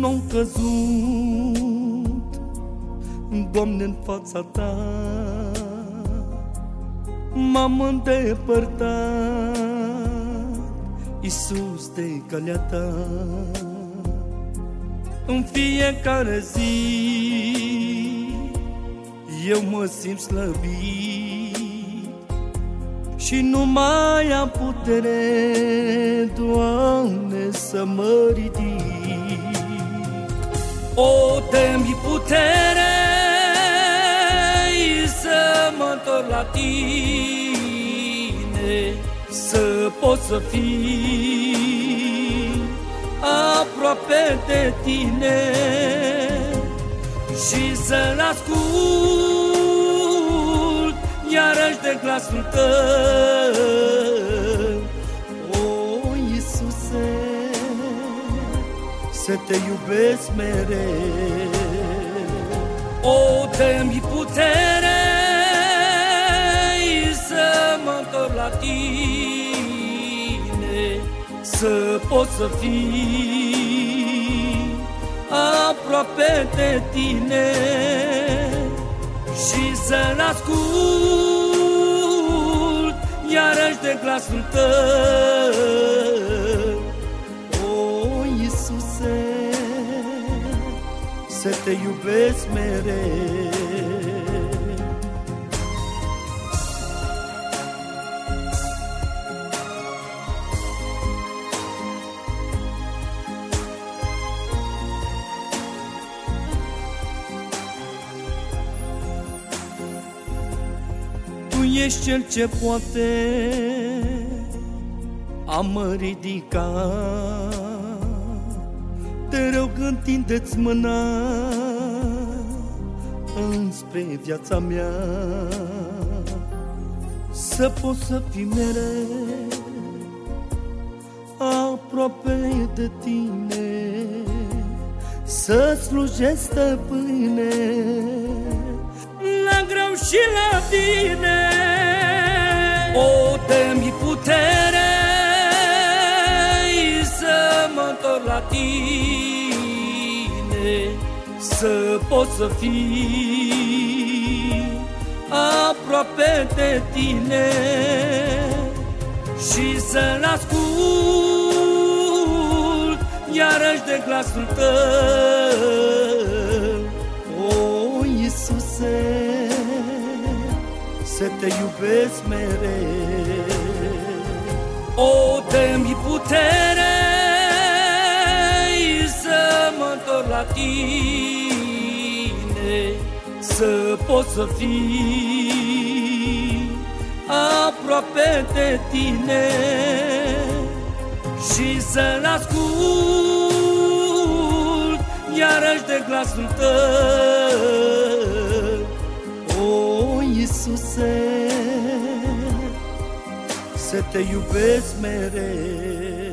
n-am căzut, Doamne, în fața Ta m-am îndepărtat, Iisus, de calea Ta. În fiecare zi eu mă simt slăbit și nu mai am putere, Doamne, să mă ridic. O, dă-mi putere să mă întorc la Tine, să pot să fiu aproape de Tine și să-L ascult iarăși de glasul Tău. O, Iisuse, să Te iubesc mereu. O, dă-mi putere să mă întorc la Tine, să pot să fiu aproape de Tine și să-L ascult iarăși de glasul Tău. O, Iisuse, să Te iubesc mereu. Tu ești Cel ce poate a mă ridica. Te rog, întinde-ți mâna înspre viața mea, să pot să fii mereu aproape de Tine, să slujesc, Stăpâne, la greu și la bine. O, dă-mi putere să mă întorc la Tine, să pot să fiu aproape de Tine și să-L ascult iarăși de glasul Tău. O, Iisuse, să Te iubesc mereu. O, dă-mi putere să mă întorc la Tine, să pot să fiu aproape de Tine și să-L ascult iarăși de glasul Tău. O, Iisuse, să Te iubesc mereu.